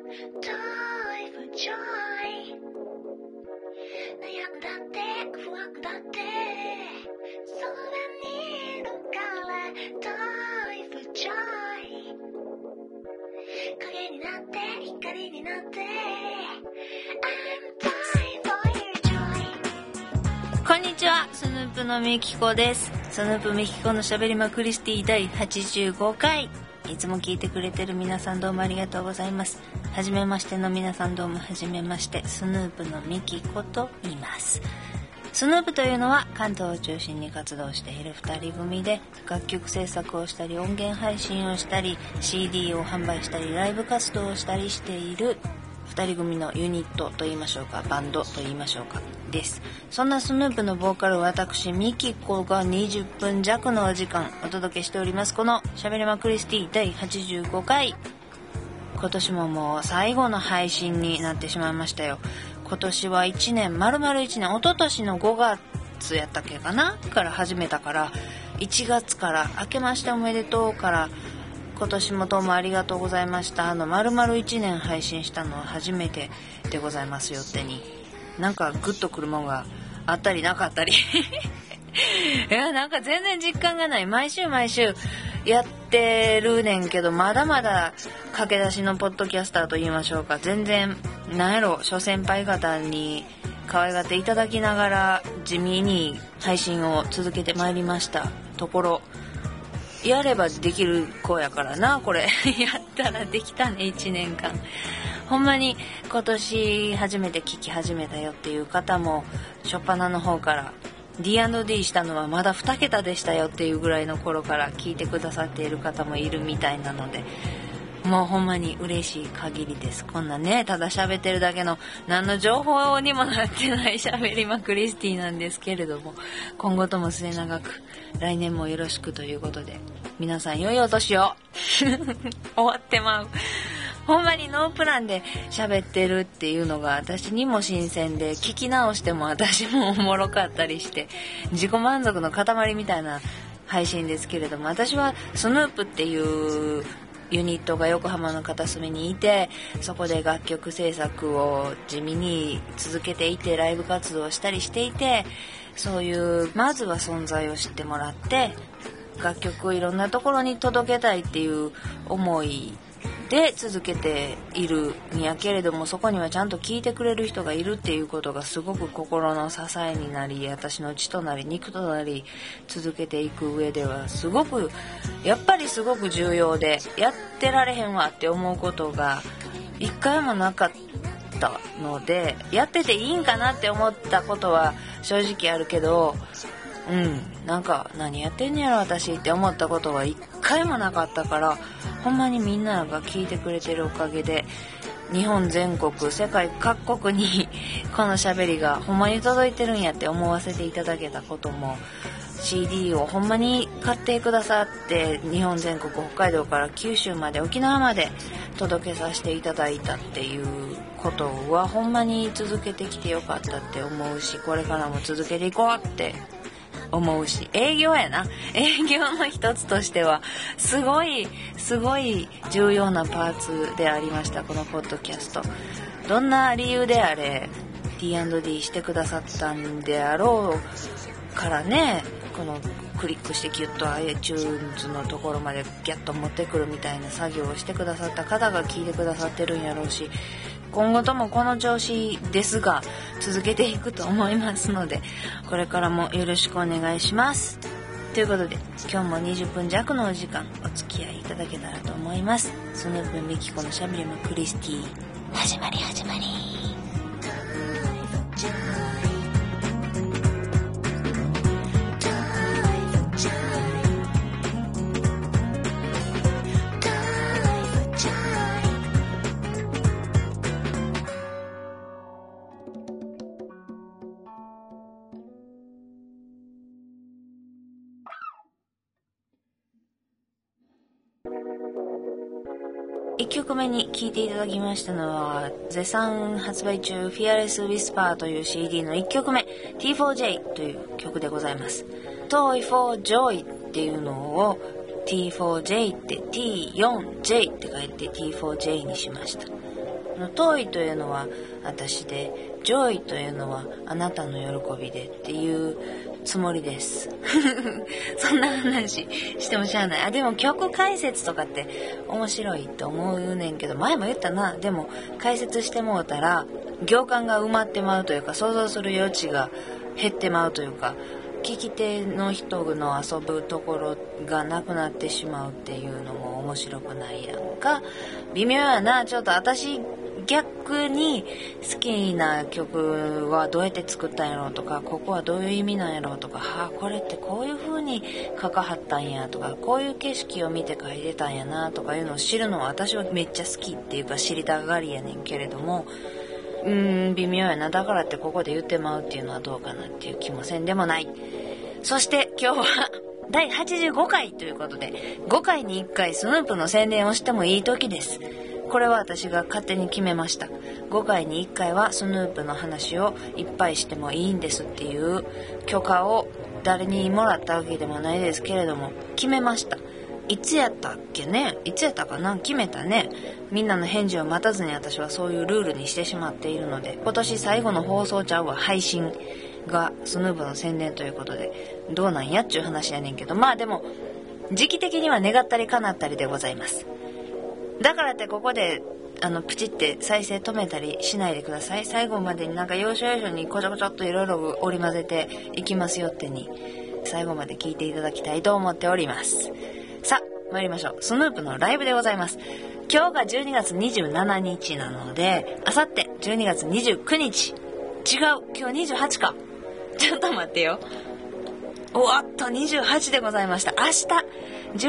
Joy for joy 悩んだって不安だってそれにどっから Joy for joy 影になって光になって I'm joy for your joy こんにちは、スヌープのみきこです。スヌープみきこのしゃべりまクリスティ第85回。いつも聞いてくれてる皆さんどうもありがとうございます。はじめましての皆さんどうもはじめまして。スヌープのみきこと言います。スヌープというのは関東を中心に活動している2人組で、楽曲制作をしたり音源配信をしたり CD を販売したりライブ活動をしたりしている2人組のユニットと言いましょうか、バンドと言いましょうかです。そんなスヌープのボーカル私ミキコが20分弱のお時間お届けしております。このしゃべりまクリスティ第85回、今年ももう最後の配信になってしまいましたよ。今年は1年丸々1年、一昨年の5月やったっけかなから始めたから、1月から明けましておめでとうから今年もどうもありがとうございました。丸々1年配信したのは初めてでございますよってに。なんかグッとくるもんがあったりなかったりいや、なんか全然実感がない。毎週やってるねんけど、まだまだ駆け出しのポッドキャスターと言いましょうか、全然なんやろ、諸先輩方に可愛がっていただきながら地味に配信を続けてまいりましたところ、やればできる子やからな、これやったらできたね。1年間ほんまに今年初めて聞き始めたよっていう方も、初っ端の方から D&D したのはまだ2桁でしたよっていうぐらいの頃から聞いてくださっている方もいるみたいなので、もうほんまに嬉しい限りです。こんなね、ただ喋ってるだけの何の情報にもなってない喋りまクリスティなんですけれども、今後とも末永く来年もよろしくということで、皆さん良いお年を終わってまう。ほんまにノープランで喋ってるっていうのが私にも新鮮で、聞き直しても私もおもろかったりして、自己満足の塊みたいな配信ですけれども、私はスヌープっていうユニットが横浜の片隅にいて、そこで楽曲制作を地味に続けていて、ライブ活動をしたりしていて、そういうまずは存在を知ってもらって楽曲をいろんなところに届けたいっていう思いで続けているんやけれども、そこにはちゃんと聞いてくれる人がいるっていうことがすごく心の支えになり、私の血となり肉となり、続けていく上ではすごくやっぱりすごく重要で、やってられへんわって思うことが一回もなかったので、やってていいんかなって思ったことは正直あるけど、なんか何やってんねやろ私って思ったことは一回もなかったから、ほんまにみんなが聞いてくれてるおかげで、日本全国世界各国にこの喋りがほんまに届いてるんやって思わせていただけたことも、 CD をほんまに買ってくださって日本全国、北海道から九州まで沖縄まで届けさせていただいたっていうことはほんまに続けてきてよかったって思うし、これからも続けていこうって思うし、営業やな、営業の一つとしてはすごい重要なパーツでありました、このポッドキャスト。どんな理由であれ D&D してくださったんであろうからね、このクリックしてギュッと iTunes のところまでギャッと持ってくるみたいな作業をしてくださった方が聞いてくださってるんやろうし、今後ともこの調子ですが続けていくと思いますので、これからもよろしくお願いします。ということで、今日も20分弱のお時間お付き合いいただけたらと思います。スヌープミキコのしゃべりまクリスティ、始まり。1曲目に聴いていただきましたのは、絶賛発売中 Fearless Whisper という CD の1曲目 T4J という曲でございます。 Toy for Joy っていうのを T4J って T4J って書いて T4J にしました。 遠いというのは私で、上位というのはあなたの喜びでっていうつもりですそんな話してもしゃあない。でも曲解説とかって面白いと思うねんけど、前も言ったな。でも解説してもうたら行間が埋まってまうというか、想像する余地が減ってまうというか、聞き手の人の遊ぶところがなくなってしまうっていうのも面白くないやんか。微妙やな。ちょっと私逆に好きな曲はどうやって作ったんやろうとか、ここはどういう意味なんやろうとか、これってこういう風に書かはったんやとか、こういう景色を見て書いてたんやなとかいうのを知るのは私はめっちゃ好きっていうか、知りたがりやねんけれども、微妙やな。だからってここで言ってまうっていうのはどうかなっていう気もせんでもない。そして今日は第85回ということで、5回に1回スヌープの宣伝をしてもいい時です。これは私が勝手に決めました。5回に1回はスヌープの話をいっぱいしてもいいんですっていう許可を誰にもらったわけでもないですけれども、決めました。いつやったっけね、いつやったかな、決めたね。みんなの返事を待たずに私はそういうルールにしてしまっているので、今年最後の放送ちゃうわ、配信がスヌープの宣伝ということで、どうなんやっちゅう話やねんけど、まあでも時期的には願ったり叶ったりでございます。だからってここでプチって再生止めたりしないでください。最後までになんか要所要所にこちょこちょっといろいろ織り交ぜていきますよってに、最後まで聞いていただきたいと思っております。さあ参りましょう。スヌープのライブでございます。今日が12月27日なので、あさって12月29日。違う、今日28か。ちょっと待ってよ。おっと28でございました。明日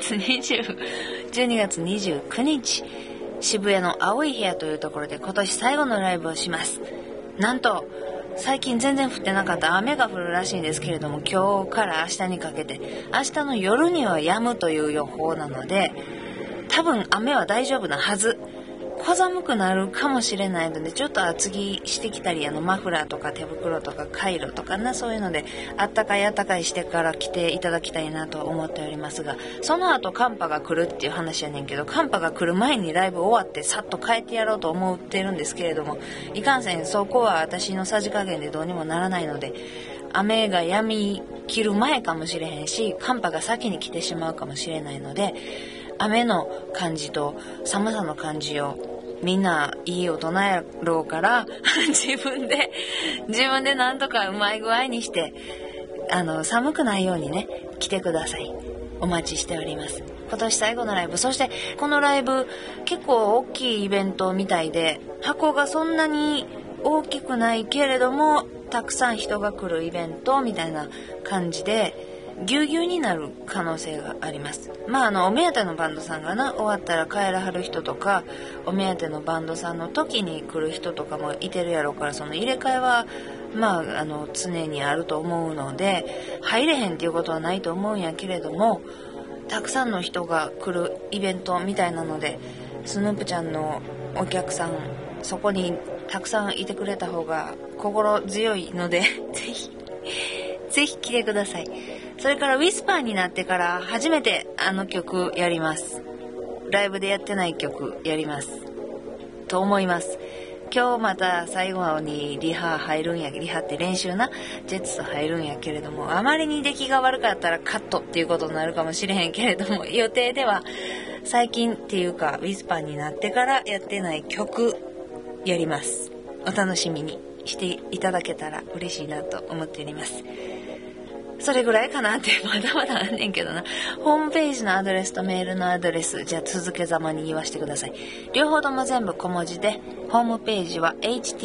12月29日、渋谷の青い部屋というところで今年最後のライブをします。なんと最近全然降ってなかった雨が降るらしいんですけれども、今日から明日にかけて、明日の夜には止むという予報なので、多分雨は大丈夫なはず。小寒くなるかもしれないので、ちょっと厚着してきたり、マフラーとか手袋とかカイロとかな、そういうのであったかいしてから来ていただきたいなと思っておりますが、その後寒波が来るっていう話やねんけど、寒波が来る前にライブ終わってさっと帰ってやろうと思ってるんですけれども、いかんせんそこは私のさじ加減でどうにもならないので、雨が止み切る前かもしれへんし、寒波が先に来てしまうかもしれないので、雨の感じと寒さの感じをみんないい大人やろうから自分でなんとかうまい具合にして寒くないようにね来てください。お待ちしております。今年最後のライブ、そしてこのライブ結構大きいイベントみたいで、箱がそんなに大きくないけれどもたくさん人が来るイベントみたいな感じでぎゅうぎゅうになる可能性があります。お目当てのバンドさんが終わったら帰らはる人とか、お目当てのバンドさんの時に来る人とかもいてるやろうから、その入れ替えは常にあると思うので入れへんっていうことはないと思うんやけれども、たくさんの人が来るイベントみたいなので、スヌープちゃんのお客さんそこにたくさんいてくれた方が心強いのでぜひ来てください。それからウィスパーになってから初めて曲やります。ライブでやってない曲やりますと思います。今日また最後にリハって練習なジェッツと入るんやけれども、あまりに出来が悪かったらカットっていうことになるかもしれへんけれども、予定では最近っていうかウィスパーになってからやってない曲やります。お楽しみにしていただけたら嬉しいなと思っております。それぐらいかなって、まだまだあんねんけどな。ホームページのアドレスとメールのアドレス、じゃあ続けざまに言わせてください。両方とも全部小文字で、ホームページは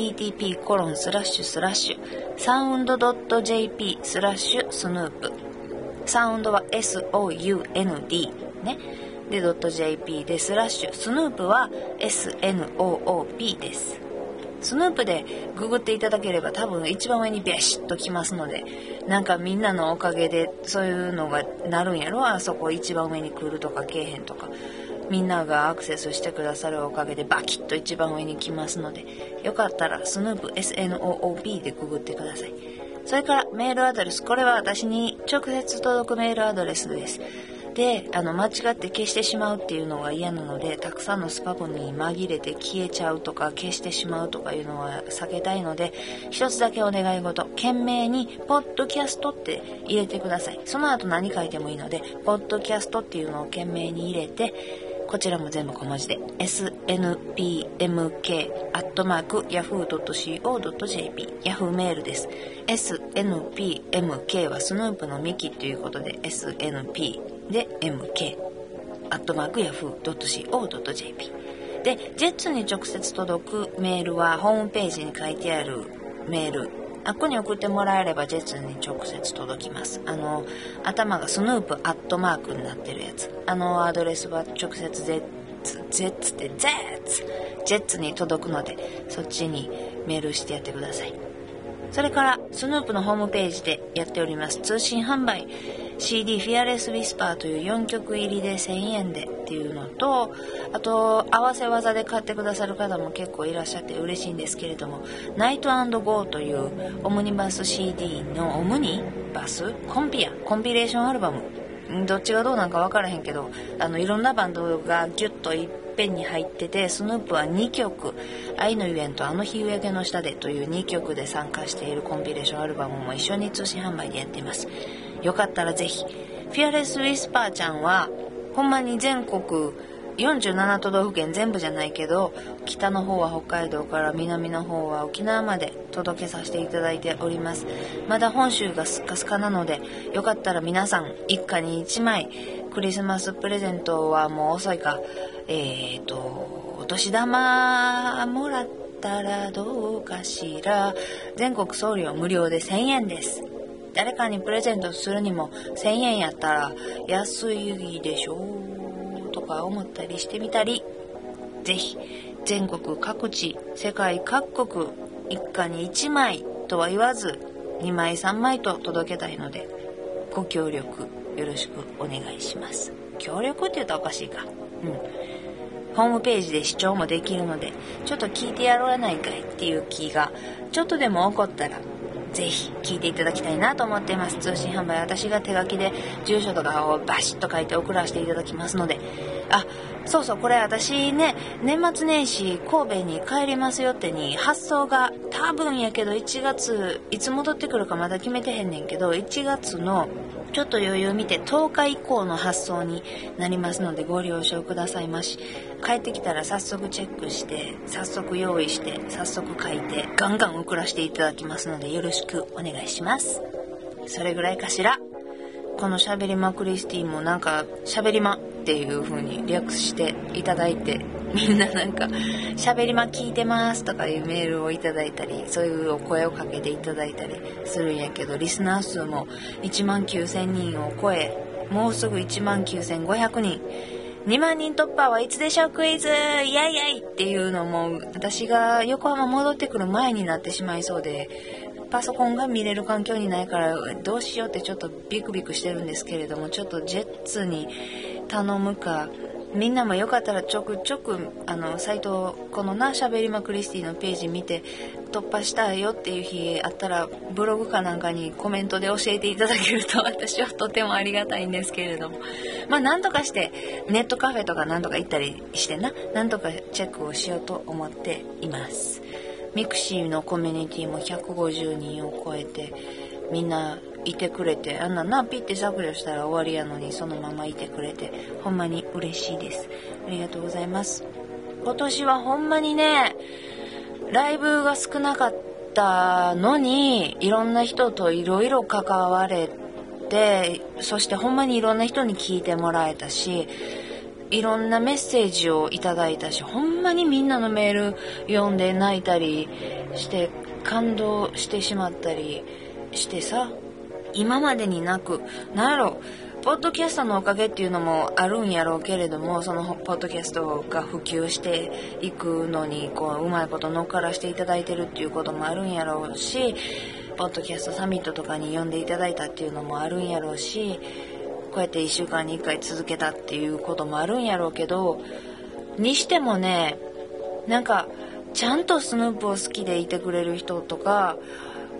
http://sound.jp/snoop。サウンドは SOUND ね。で .jp でスヌープは SNOOP です。スヌープでググっていただければ多分一番上にビシッときますので、なんかみんなのおかげでそういうのがなるんやろ、あそこ一番上に来るとかけえへんとか、みんながアクセスしてくださるおかげでバキッと一番上に来ますので、よかったらスヌープ SNOOP でググってください。それからメールアドレス、これは私に直接届くメールアドレスです。 で間違って消してしまうっていうのが嫌なので、たくさんのスパムに紛れて消えちゃうとか消してしまうとかいうのは避けたいので、一つだけお願い事、懸命にポッドキャストって入れてください。その後何書いてもいいので、ポッドキャストっていうのを懸命に入れて、こちらも全部小文字で snpmk@yahoo.co.jp ヤフーメールです。 snpmk はスヌープのミキということで snp で mk@yahoo.co.jp で、ジェッツに直接届くメールはホームページに書いてあるメール、ここに送ってもらえればジェッツに直接届きます。頭がスヌープアットマークになってるやつ、アドレスは直接ジェッツに届くので、そっちにメールしてやってください。それからスヌープのホームページでやっております通信販売 CD フィアレスウィスパーという4曲入りで1000円でっていうのと、あと合わせ技で買ってくださる方も結構いらっしゃって嬉しいんですけれども、ナイト&ゴーというオムニバス CD のオムニバスコンピレーションアルバム、どっちがどうなんか分からへんけど、いろんなバンドがギュッといっぺんに入ってて、スヌープは2曲、愛のゆえんとあの日夕焼けの下でという2曲で参加しているコンピレーションアルバムも一緒に通信販売でやっています。よかったらぜひ。フィアレスウィスパーちゃんはほんまに全国47都道府県全部じゃないけど、北の方は北海道から南の方は沖縄まで届けさせていただいております。まだ本州がスッカスカなので、よかったら皆さん一家に1枚、クリスマスプレゼントはもう遅いか、お年玉もらったらどうかしら。全国送料無料で1000円です。誰かにプレゼントするにも1000円やったら安いでしょうとか思ったりしてみたり、ぜひ全国各地、世界各国、一家に1枚とは言わず2枚3枚と届けたいので、ご協力よろしくお願いします。協力って言うとおかしいか。ホームページで視聴もできるので、ちょっと聞いてやらないかいっていう気がちょっとでも起こったら、ぜひ聞いていただきたいなと思っています。通信販売、私が手書きで住所とかをバシッと書いて送らせていただきますので、そうそう、これ私ね、年末年始神戸に帰りますよってに発送が多分やけど1月いつ戻ってくるかまだ決めてへんねんけど、1月のちょっと余裕見て10日以降の発送になりますのでご了承くださいまし。帰ってきたら早速チェックして、早速用意して、早速書いてガンガン送らせていただきますので、よろしくお願いします。それぐらいかしら。このしゃべりまクリスティもなんかしゃべりまっていう風に略していただいて、みんななんかしゃべりま聞いてますとかいうメールをいただいたり、そういうお声をかけていただいたりするんやけど、リスナー数も19000人を超え、もうすぐ19500人、2万人突破はいつでしょうクイズ、イエイイエイっていうのも私が横浜戻ってくる前になってしまいそうで、パソコンが見れる環境にないからどうしようってちょっとビクビクしてるんですけれども、ちょっとジェッツに頼むか、みんなもよかったらちょくちょくサイト、このなしゃべりまクリスティのページ見て突破したよっていう日あったら、ブログかなんかにコメントで教えていただけると私はとてもありがたいんですけれども、なんとかしてネットカフェとかなんとか行ったりしてなんとかチェックをしようと思っています。ミクシーのコミュニティも150人を超えてみんないてくれて、あんなピッて削除したら終わりやのにそのままいてくれてほんまに嬉しいです。ありがとうございます。今年はほんまにね、ライブが少なかったのにいろんな人といろいろ関われて、そしてほんまにいろんな人に聞いてもらえたし、いろんなメッセージをいただいたし、ほんまにみんなのメール読んで泣いたりして感動してしまったりしてさ、今までになく、なんやろ、ポッドキャストのおかげっていうのもあるんやろうけれども、そのポッドキャストが普及していくのにうまいこと乗っからしていただいてるっていうこともあるんやろうし、ポッドキャストサミットとかに呼んでいただいたっていうのもあるんやろうし、こうやって1週間に1回続けたっていうこともあるんやろうけど、にしてもね、なんかちゃんとスヌープを好きでいてくれる人とか、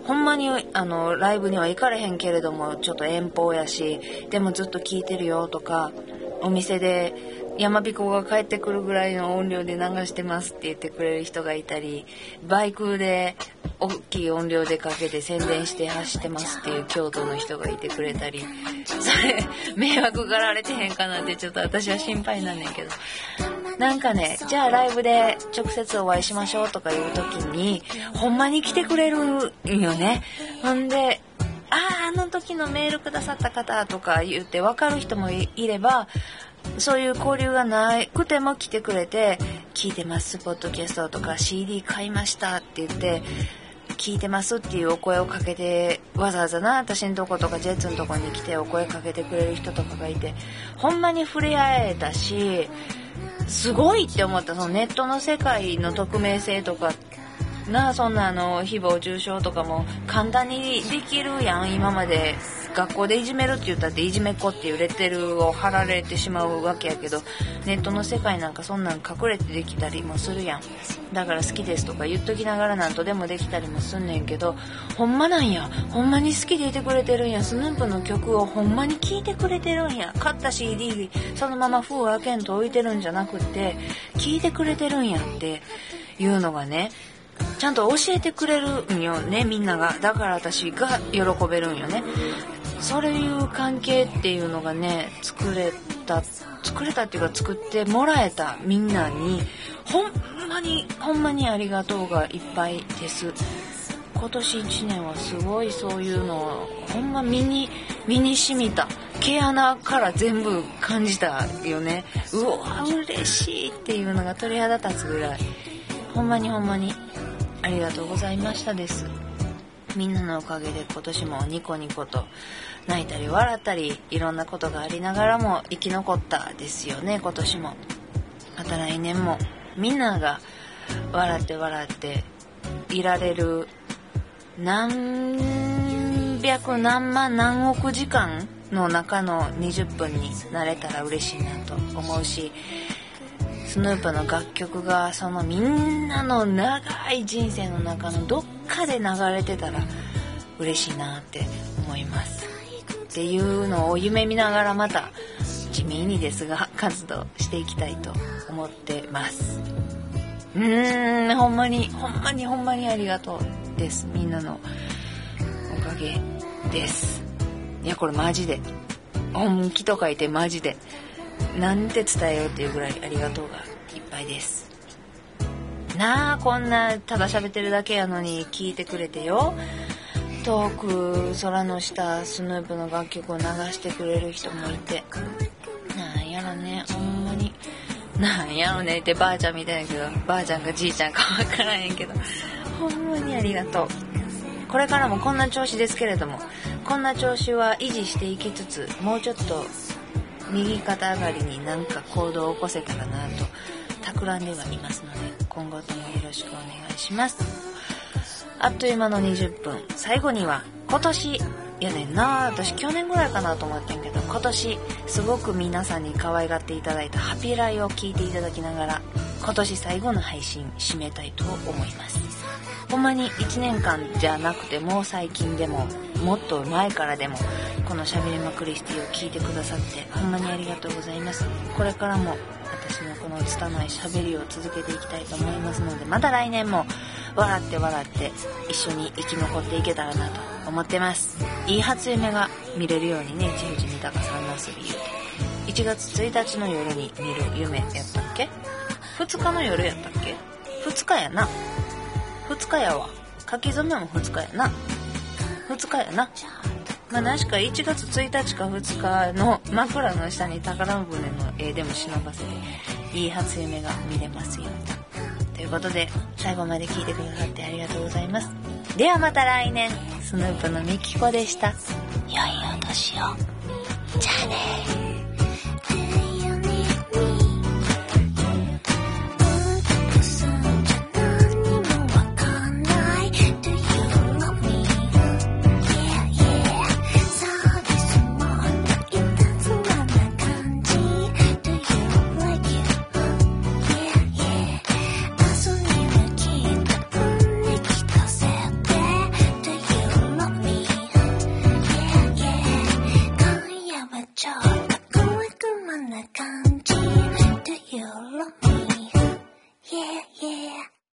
ほんまにライブには行かれへんけれどもちょっと遠方やしでもずっと聞いてるよとか、お店で山彦が帰ってくるぐらいの音量で流してますって言ってくれる人がいたり、バイクで大きい音量でかけて宣伝して走ってますっていう京都の人がいてくれたり、それ迷惑がられてへんかなってちょっと私は心配なんねんけど、なんかね、じゃあライブで直接お会いしましょうとかいう時にほんまに来てくれるんよね。ほんであの時のメールくださった方とか言って分かる人も いれば、そういう交流がなくても来てくれて、聞いてますポッドキャストとか CD 買いましたって言って聞いてますっていうお声をかけて、わざわざな私のとことかジェッツのとこに来てお声かけてくれる人とかがいて、ほんまに触れ合えたし、すごいって思った。そのネットの世界の匿名性とかな、そんな誹謗中傷とかも簡単にできるやん。今まで学校でいじめるって言ったっていじめっ子っていうレッテルを貼られてしまうわけやけど、ネットの世界なんかそんなん隠れてできたりもするやん。だから好きですとか言っときながらなんとでもできたりもすんねんけど、ほんまなんや、ほんまに好きでいてくれてるんや、スヌープの曲をほんまに聴いてくれてるんや、買った CD そのまま封開けんと置いてるんじゃなくって聴いてくれてるんやっていうのがね、ちゃんと教えてくれるんよね、みんなが。だから私が喜べるんよね。そういう関係っていうのがね、作れたっていうか作ってもらえたみんなにほんまにありがとうがいっぱいです。今年1年はすごいそういうのをほんま身に染みた。毛穴から全部感じたよね。うわ嬉しいっていうのが鳥肌立つぐらい、ほんまにありがとうございましたです。みんなのおかげで今年もニコニコと泣いたり笑ったりいろんなことがありながらも生き残ったですよね。今年もまた来年もみんなが笑っていられる何百何万何億時間の中の20分になれたら嬉しいなと思うし、スヌープの楽曲がそのみんなの長い人生の中のどっかで流れてたら嬉しいなって思いますっていうのを夢見ながら、また地味にですが活動していきたいと思ってます。ほんまにありがとうです。みんなのおかげです。いやこれマジで本気と書いてマジでなんて伝えようっていうぐらいありがとうがいっぱいですなあ。こんなただ喋ってるだけやのに聞いてくれてよ、遠く空の下スヌープの楽曲を流してくれる人もいて、なんやろね、ほんまになんやろねってばあちゃんみたいだけど、ばあちゃんかじいちゃんかわからへんけど、ほんまにありがとう。これからもこんな調子ですけれども、こんな調子は維持していきつつ、もうちょっと右肩上がりになんか行動を起こせたらなと企んではいますので、今後ともよろしくお願いします。あっという間の20分。最後には今年やねんな、私去年ぐらいかなと思ってんけど、今年すごく皆さんに可愛がっていただいたハピライを聞いていただきながら、今年最後の配信締めたいと思います。ほんまに1年間じゃなくても最近でももっと前からでもこのしゃべりまクリスティを聞いてくださってほんまにありがとうございます。これからも私のこの拙いしゃべりを続けていきたいと思いますので、また来年も笑って一緒に生き残っていけたらなと思ってます。いい初夢が見れるようにね、千藤豊さんの遊び言うて1月1日の夜に見る夢やったっけ、2日の夜やったっけ、2日やな、2日やわ、書き初めも2日やな、2日やな。まあ確か1月1日か2日の枕の下に宝船の絵でも忍ばせていい初夢が見れますよということで、最後まで聞いてくださってありがとうございます。ではまた来年。スヌープのみきこでした。良いお年を。じゃあね。